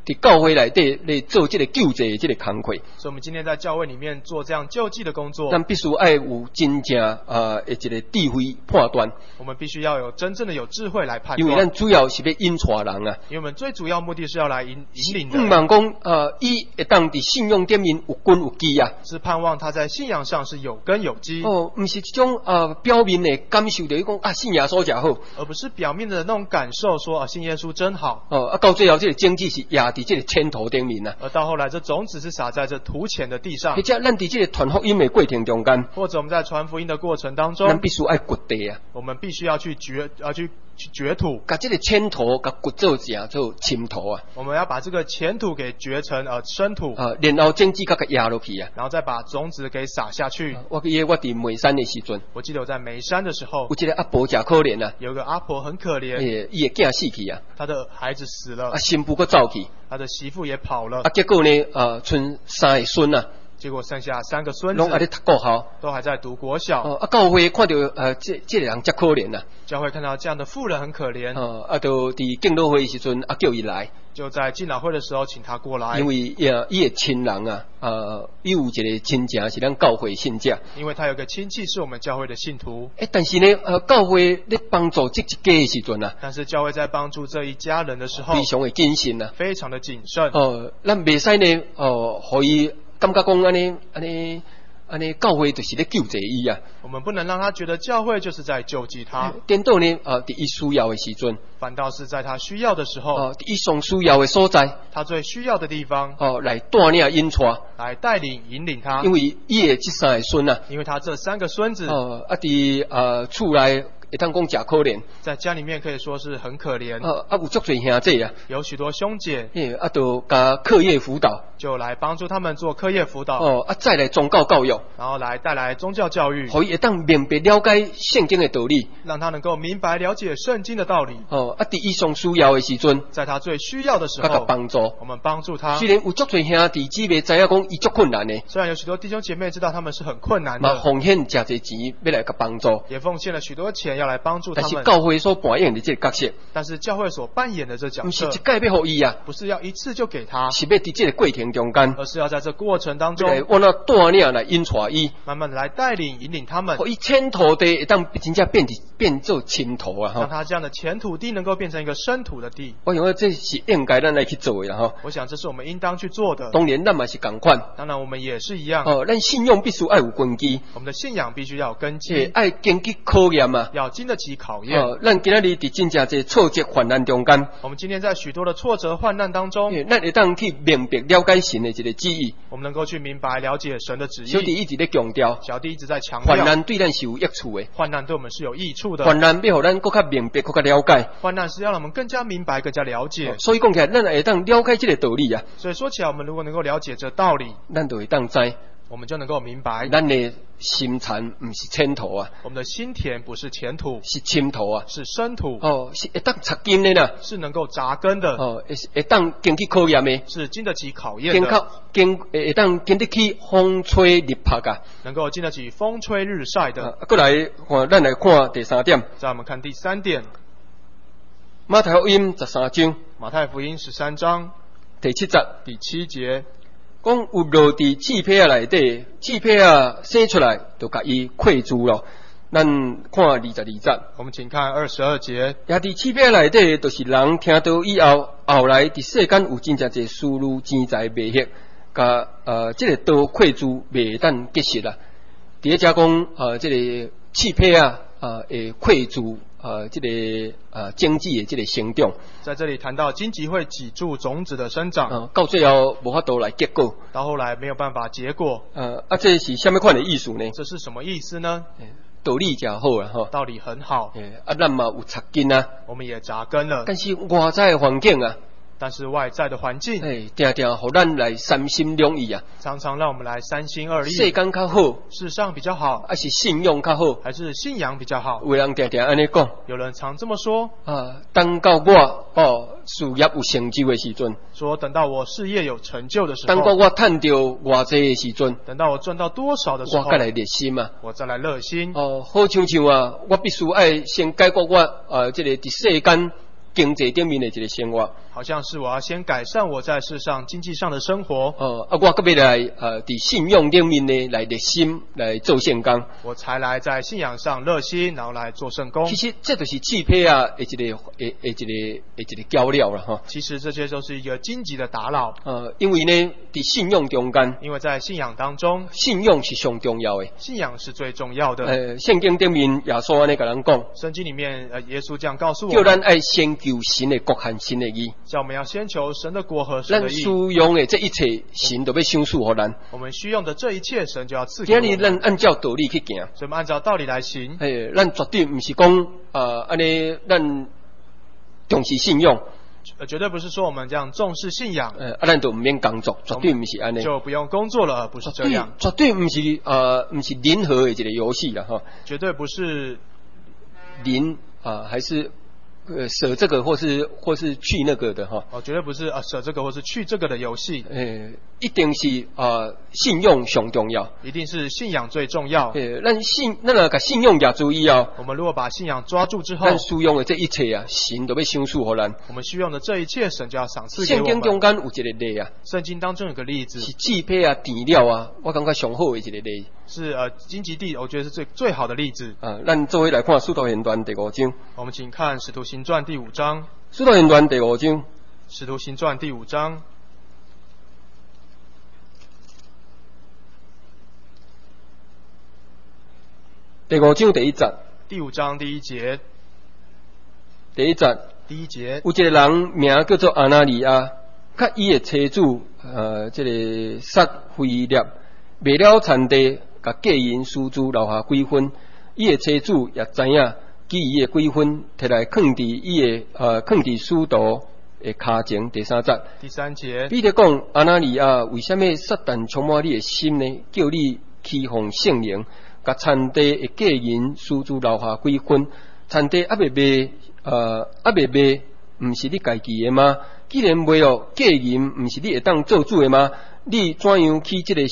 伫教会内底来做这个救济的这个工作。 所以我们今天在教会里面做这样救济的工作， 咱必须爱有真正的一个智慧判断。 我们必须要有真正的有智慧来判断， 因为咱主要是要引带人啊。 因为我们最主要目的是要来引领的。 唔茫讲伊会当伫信用点面有根有基啊。 是盼望他在信仰上是有根有基。 唔是这种表面的感受到讲信耶稣就好， 而不是表面的那种感受说信耶稣真好。 到最后这个经济是压伫这个前途顶面啊。 而到后来这种子是撒在这土浅的地上。 或者咱伫这个传福音的过程中间， 或者我们在传福音的过程当中， 咱必须爱掘地啊。 我们必须要去掘土， 把这个浅土甲掘做啥做深土啊。 我们要把这个浅土给掘成深土然后种子甲压落去啊， 然后再把种子给撒下去。 我伫眉山的时阵， 我记得我在眉山的时候， 有一个阿婆真可怜啊。 有个阿婆很可怜， 伊的囝死去啊， 他的孩子死了， 新妇佫走去， 他的媳妇也跑了， 结果呢，剩3个孙啊。 结果剩下3个孙子， 拢还在读国校， 都还在读国小。 教会看到这个人真可怜啊。 教会看到这样的妇人很可怜， 就伫敬老会的时阵叫伊来， 就在敬老会的时候请他过来。 因为伊的亲人啊，伊有一个亲戚是咱教会信者， 因为他有个亲戚是我们教会的信徒。 但是呢，教会咧帮助这一家的时阵啊， 但是教会在帮助这一家人的时候， 非常的谨慎啊， 非常的谨慎。 咱袂使呢，可以。感觉讲安尼，教会就是咧救济伊啊。 我们不能让他觉得教会就是在救济他。 颠倒呢，伫伊需要的时阵， 反倒是在他需要的时候， 伫伊上需要的所在， 他最需要的地方， 来带领引带， 来带领引领他。 因为伊的这3个孙啊， 因为他这3个孙子， 伫厝内。会当讲假可怜， 在家里面可以说是很可怜。 有足侪兄弟啊， 有许多兄姐， 就加课业辅导， 就来帮助他们做课业辅导。 再来宗教教育， 然后来带来宗教教育， 可以会当明白了解圣经的道理， 让他能够明白了解圣经的道理。 伫伊上需要的时阵， 在他最需要的时候， 帮助我们帮助他。 虽然有足侪兄弟姊妹知影讲伊足困难的， 虽然有许多弟兄姐妹知道他们是很困难的， 奉献真侪钱要来帮助， 也奉献了许多钱要来帮助他们。 教会所扮演的这个角色， 但是教会所扮演的这角色， 不是一概要予伊啊， 不是要一次就给他， 是要伫这个过程中间， 而是要在这过程当中， 我那带领来引带伊， 慢慢的来带领引领他们， 伊浅土地会当真正变做深土啊， 让他这样的浅土地能够变成一个深土的地。 我想这是应该咱来去做的哈。 我想这是我们应当去做的。 当然，咱嘛是同款。 当然，我们也是一样。 咱信用必须要有根基。 我们的信仰必须要有根基， 要经得考验啊， 要经得起考验。 咱今仔日伫真正这挫折患难中间， 我们今天在许多的挫折患难当中， 咱会当去明白了解神的这个旨意。 我们能够去明白了解神的旨意。 小弟一直在强调， 小弟一直在强调， 患难对咱是有益处的。 患难对我们是有益处的。 患难要让咱更加明白、更加了解。 患难是要让我们更加明白、更加了解。 所以讲起来，咱会当了解这个道理啊。 所以说起来，我们如果能够了解这道理， 咱就会当知。 我们就能够明白， 咱的心田不是浅土啊， 我们的心田不是浅土， 是深土啊， 是深土。 是会当插根的啦， 是能够扎根的。 会当经得起考验的， 是经得起考验的。 会当经得起风吹日晒噶， 能够经得起风吹日晒的。 过来，咱来看第3点。 再我们看第3点， 马太福音13章， 马太福音13章第7节， 第7节。 讲有落伫刺皮内底，刺皮生出来就甲伊溃住咯。咱看22节， 我们请看22节。 也伫刺皮内底，就是人听到以后，后来伫世间有真正侪思虑钱财未迄，甲这个刀溃住未当结实啦。第一只讲这个刺皮会溃住这个经济的这个生长。 在这里谈到荆棘会挤住种子的生长， 到最后无法度来结果， 到后来没有办法结果。 这是什么款的意思呢？ 这是什么意思呢？ 道理真好啦， 道理很好。 咱嘛有插根啊， 我们也扎根了。 但是外在的环境啊， 但是外在的环境， 常常互咱来三心两意啊， 常常让我们来三心二意。 世间较好， 世上比较好， 还是信用较好， 还是信仰比较好？ 有人常常安尼讲， 有人常这么说等到我事业有成就的时阵， 说等到我事业有成就的时候， 等到我赚到偌济的时阵， 等到我赚到多少的时候， 我再来热心啊， 我再来热心。 好像我必须爱先解决我这个伫世间经济顶面的一个生活。 好像是我要先改善我在世上经济上的生活， 我搁要来伫信仰顶面呢来热心来做圣工。 我才来在信仰上热心，然后来做圣工。 其实这就是欺骗啊的一个较料了哈。 其实这些都是一个荆棘的打扰。 因为呢，伫信仰中间， 因为在信仰当中， 信仰是上重要的。 信仰是最重要的。 圣经顶面耶稣安尼甲咱讲， 圣经里面耶稣这样告诉我叫们， 咱爱先求神的国和神的义， 叫我们要先求神的国和神的咱义。 需用的这一切，神都要赏赐予咱。 我们需用的这一切，神就要赐给我今日们。 咱按照道理去行， 所以我们按照道理来行。 咱绝对不是讲安尼，咱重视信仰。 绝对不是说我们这样重视信仰， 咱就唔免工作，绝对不是安尼， 就不用工作了，不是这样。 绝对不是不是零和的一个游戏了哈。 绝对不是零还是舍这个或是去那个的哈。 绝对不是舍这个或是去这个的游戏。 一定是信仰上重要， 一定是信仰最重要。 咱若甲信仰抓住以后， 我们如果把信仰抓住之后， 咱需用的这一切啊，神都要赏赐予咱。 我们需用的这一切，神就要赏赐给我们。 圣经中间有一个例啊， 圣经当中有个例子是支配啊、填料啊，我感觉上好的一个例。 是荆棘地，我觉得是最好的例子。 咱做伙来看《使徒行传》第5章。 我们请看《使徒行传》第5章。《 使徒行传》第5章。《 使徒行传》第5章。 第5章第1节。 第5章第1节。 第1节。 第1节。 有一个人名叫做阿拿尼亚，甲伊的妻子这个撒菲涅卖了田地，甲嫁人私自留下几分。伊的妻子也知影，记伊的几分，摕来放伫使徒的骹前。第3节。 第3节。 彼得讲：阿拿尼亚，为什么撒旦充满你的心呢？叫你欺哄圣灵，甲田地的嫁人私自留下几分？田地还未卖，毋是你家己的吗？既然卖哦，嫁人毋是你会当做主的吗？你怎样起这个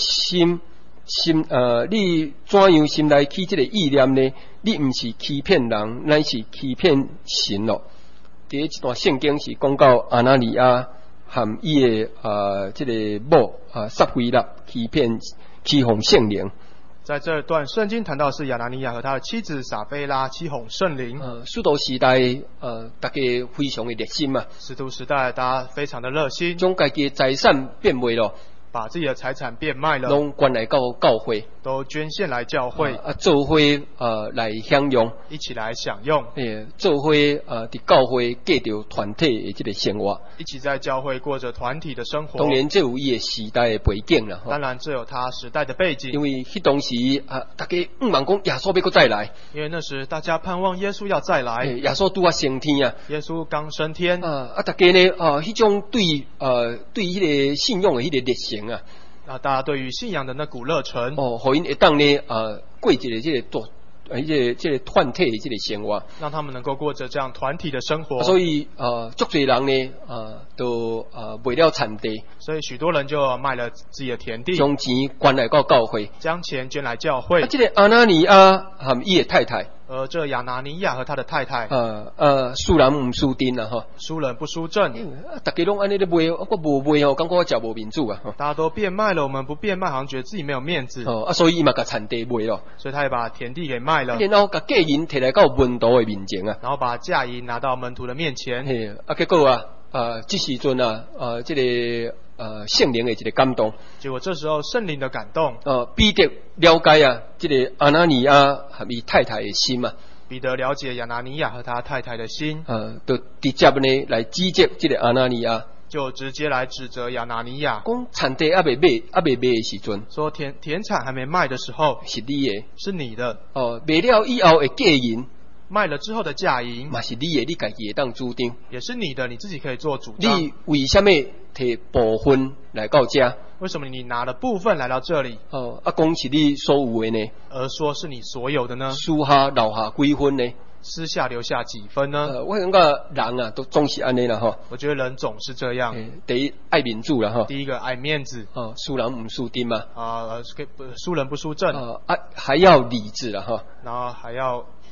你怎样心内起这个意念呢？你毋是欺骗人，乃是欺骗神咯。第一段圣经是讲到阿拿尼亚和伊的这个某撒菲涅欺哄圣灵。 在这段圣经谈到是亚拿尼亚和他的妻子撒菲拉欺哄圣灵。 使徒时代大家非常的热心嘛。 使徒时代大家非常的热心， 将家己的财产变卖了， 把自己的财产变卖了， 拢捐来到教会， 都捐献来教会， 做伙来享用， 一起来享用， 做伙伫教会过着团体的这个生活， 一起在教会过着团体的生活。 当然这有伊的时代的背景啦， 当然这有他时代的背景， 因为迄当时大家毋茫讲耶稣要搁再来， 因为那时大家盼望耶稣要再来， 耶稣拄升天啊， 耶稣刚升天大家呢迄种对迄个信仰的迄个热情啊。 大家对于信仰的那股热忱， 互因会当呢过一个这个这个团体的这个生活， 让他们能够过着这样团体的生活。 所以足侪人呢都卖了田地， 所以许多人就卖了自己的田地， 将钱捐来到教会， 将钱捐来教会。 这个阿拿尼亚和伊的太太， 这亚拿尼亚和他的太太， 输人唔输阵啊， 输人不输阵， 大家拢安尼咧卖，我无卖哦，感觉我真无面子啊。 大家都变卖了，我们不变卖，好像觉得自己没有面子。 所以伊嘛甲田地卖了， 所以他也把田地给卖了， 然后甲嫁人摕来到门徒的面前啊， 然后把嫁银拿到门徒的面前。 结果这时阵这个圣灵的一个感动， 结果这时候圣灵的感动， 彼得了解这个阿拿尼亚和伊太太的心嘛。 彼得了解亚拿尼亚和他太太的心， 就直接呢来指责这个阿拿尼亚， 就直接来指责亚拿尼亚， 讲田地还未卖的时阵， 说田产还没卖的时候是你的， 是你的， 卖了以后的嫁人， 卖了之后的嫁银嘛是你的，你家己会当主张， 也是你的，你自己可以做主张。 你为什么摕部分来到这？ 为什么你拿了部分来到这里？ 讲是你所有的呢？ 而说是你所有的呢？ 私下留下几分呢？ 私下留下几分呢？ 我感觉人啊都总是安尼啦我觉得人总是这样。 第一爱民主啦第一个爱面子。 输人唔输阵嘛。 输人不输阵。 还要理智啦然后还要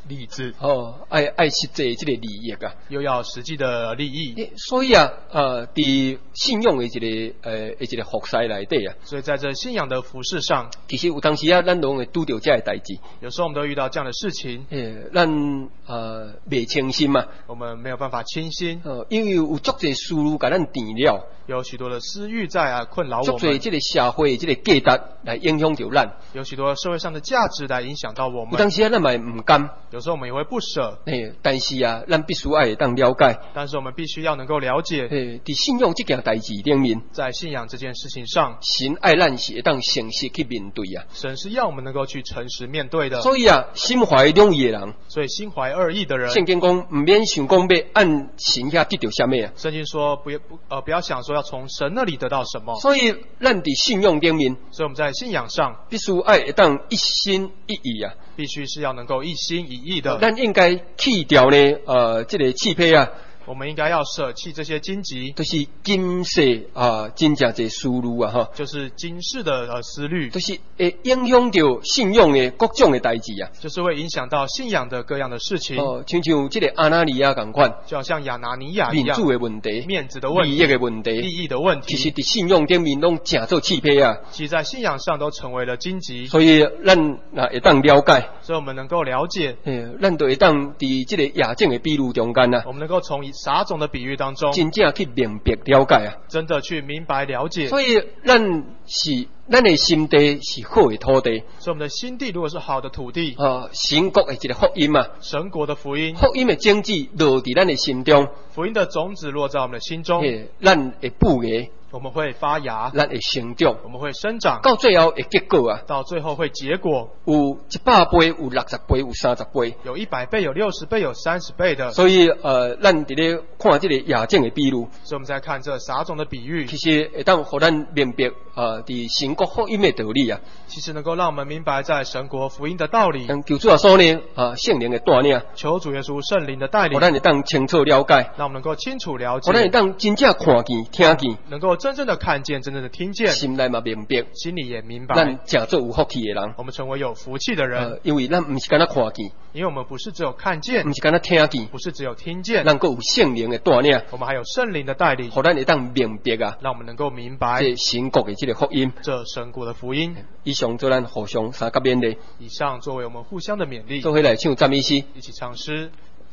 利字， 爱实际这个利益啊， 又要实际的利益。 所以啊，伫信仰的一个服侍内底啊， 所以在这信仰的服饰上， 其实有当时啊，咱拢会拄到这个代志。 有时候我们都遇到这样的事情， 咱未清心嘛， 我们没有办法清心， 因为有足侪思路甲咱填了， 有许多的私欲在困扰我们， 足侪这个社会这个价值来影响着咱， 有许多社会上的价值来影响到我们。 有当时啊，咱嘛唔甘， 有时候我们也会不舍， 但是啊，咱必须爱当了解， 但是我们必须要能够了解， 伫信仰这件代志里面， 在信仰这件事情上， 神爱咱是会当诚实去面对啊， 神是要我们能够去诚实面对的。 所以啊，心怀两意的人， 所以心怀二意的人， 圣经讲唔免想讲要按神遐得到什么啊。 圣经说不要想说要从神那里得到什么。 所以咱伫信仰里面， 所以我们在信仰上必须爱会当一心一意啊， 必须是要能够一心一意的。 咱应该去掉呢，这个气配啊。 我们应该要舍弃这些荆棘， 就是今世真正这思路啊哈， 就是今世的思虑， 就是会影响到信仰的各种的代志啊， 就是会影响到信仰的各样的事情。 像这个阿拿尼亚同款， 就好像亚拿尼亚一样， 面子的问题、 面子的问题、 利益的问题、 利益的问题， 其实伫信仰顶面拢正做气配啊。 其实在信仰上都成为了荆棘， 所以咱会当了解， 所以我们能够了解， 咱就会当伫这个亚正的比喻中间啊， 我们能够从撒种的比喻当中， 真正去明白了解啊， 真的去明白了解。 所以咱的心地是好的土地， 所以我们的心地如果是好的土地， 神国的一个福音啊， 神国的福音， 福音的种子落伫咱的心中， 福音的种子落在我们的心中， 咱会布芽， 我们会发芽， 咱会成长， 我们会生长， 到最后会结果啊， 到最后会结果， 有100倍，有60倍，有30倍， 有100倍，有60倍，有30倍的。 所以咱伫咧看这个亚正的比喻， 所以我们在看这撒种的比喻， 其实会当互咱明白伫神国福音的道理啊， 其实能够让我们明白在神国福音的道理。 求主耶稣呢圣灵的带领， 求主耶稣圣灵的带领， 互咱会当清楚了解， 让我们能够清楚了解， 互咱会当真正看见、听见， 能够真正的看见，真正的听见， 心内嘛明白， 心里也明白， 咱真做有福气的人， 我们成为有福气的人， 因为咱不是干那看见， 因为我们不是只有看见， 不是干那听见， 不是只有听见， 咱还有圣灵的带领， 我们还有圣灵的带领， 互咱会当明白啊， 让我们能够明白这神国的这个福音， 这神国的福音。 以上做咱互相三甲勉励， 以上作为我们互相的勉励， 做回来唱赞美诗， 一起唱诗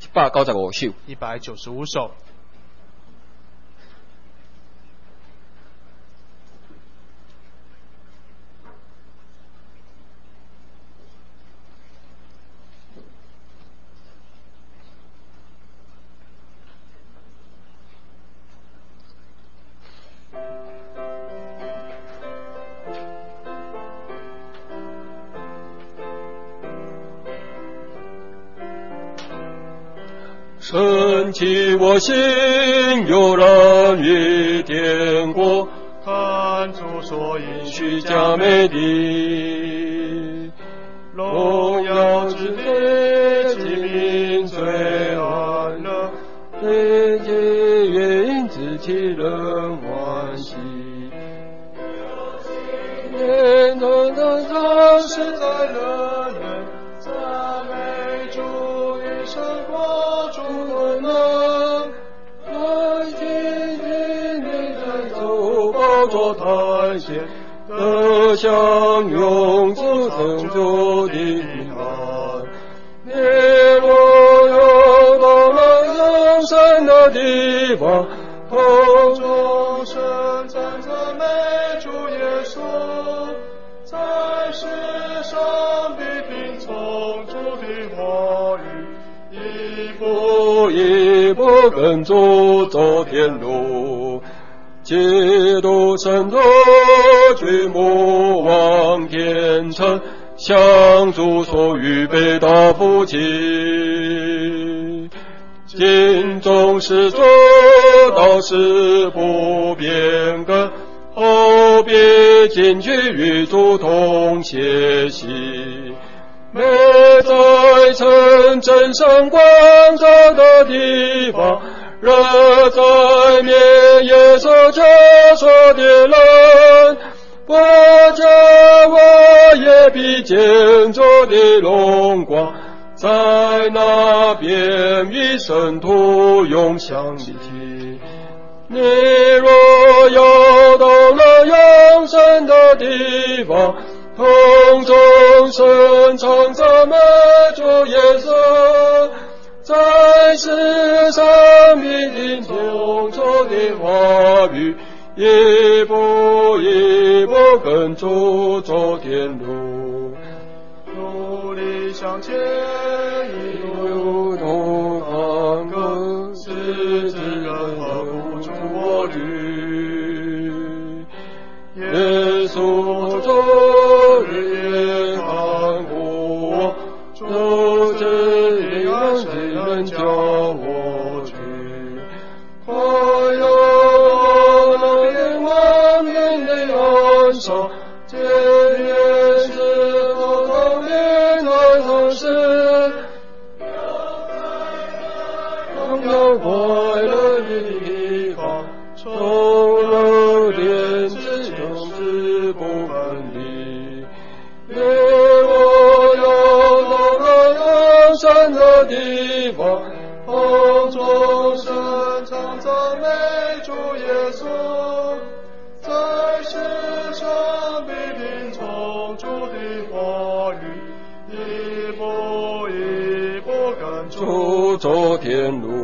195首 ，195首。 升起我心，悠然于天国， 看主所应许佳美的荣耀之地，其民最安乐，对其愿自其人欢喜。天堂的唱诗在乐园，赞美主与神国主的能，来听听你在走宝座台前，得享永主成就的平安。耶若有到了阳山的地方，口中声赞赞美主耶稣，在世上必听从主的话语，一步一步跟主走天路，基督圣徒举目望天城，向主所预备的福气。尽忠实做到事不变更，后必进去与主同歇息。每在城镇上观察的地方，热在面夜所加所的人，我家我也必见主的荣光，在圣徒永享一起。你若要到那永生的地方，同众生唱赞美主耶稣，在世上必定听主的话语，一步一步跟主走天路，努力向前，一路同航跟十字架不住我旅。耶稣主也看顾我，主这样谁能叫我去？快要到那光明的岸上，见耶稣同面来同时，拥有快乐的地方，从了连子从此不分离。我要到那永生的地方，同众生唱赞美主耶稣，在世上必定从主的话语，一步一步跟主走天路。